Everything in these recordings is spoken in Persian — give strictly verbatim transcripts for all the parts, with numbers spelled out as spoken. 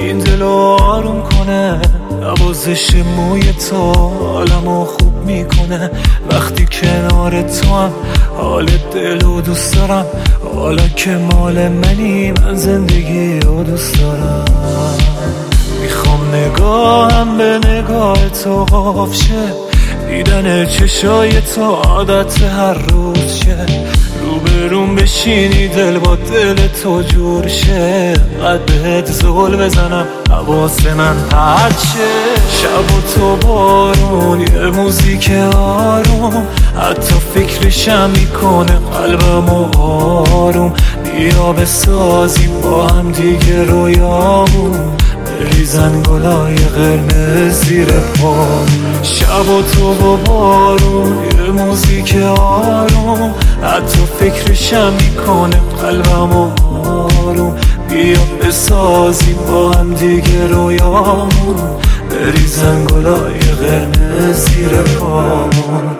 این دلو آروم کنه. نوازش موی تو حالمو خوب میکنه. وقتی کنار تو هم حال دلو دوست دارم. حالا که مال منی من زندگی رو دوست دارم. میخوام نگاهم به نگاه تو قاف شه. دیدن چشای تو عادت هر روز شه. روبروم بشینی دل با دل تو جور شه. قد بهت زول بزنم حواس من پرت شه. شب و تو بارون یه موزیک آروم حتی فکرشم میکنه قلبم آروم. بیا بسازیم با هم دیگه رویامون. بریزن گلای قرمز زیر پا. شب و تو با بارون یه موزیک آروم حتی فکرشم میکنه قلبم آروم. بیا بسازیم با هم دیگه رویامون. بریزن گلای قرمز زیر پامون.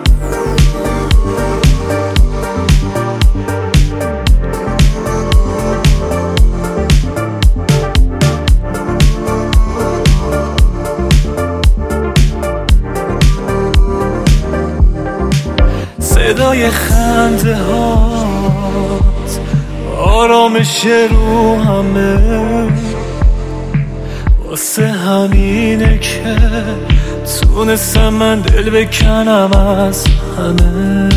صدای خنده هات آرامش رو همه. واسه همینه که تونستم من دل بکنم از همه.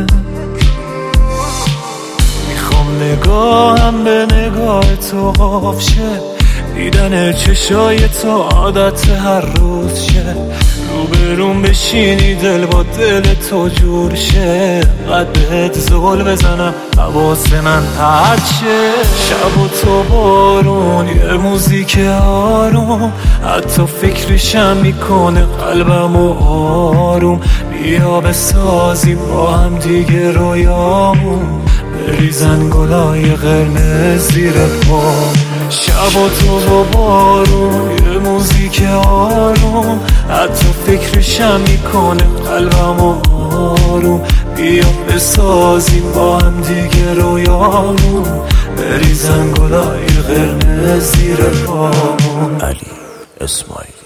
میخوام نگاهم به نگاه تو قاف شه. دیدن چشای تو عادت هر روز شه. روبروم بشینی دل با دل تو جور شه. قد بهت زول بزنم حواس من پرت شه. شب و تو بارون یه موزیک آروم حتی فکرشم میکنه قلبم آروم. بیا بسازیم با هم دیگه رویامون. بریزن گلای قرمز زیر پا. شب و تو با بارون یه موزیک آروم حتی فکرشم میکنه قلبم آروم. بیا بسازیم با هم دیگه رویامون. بریزن گلای قرمز زیر پامون. علی اسماعیل.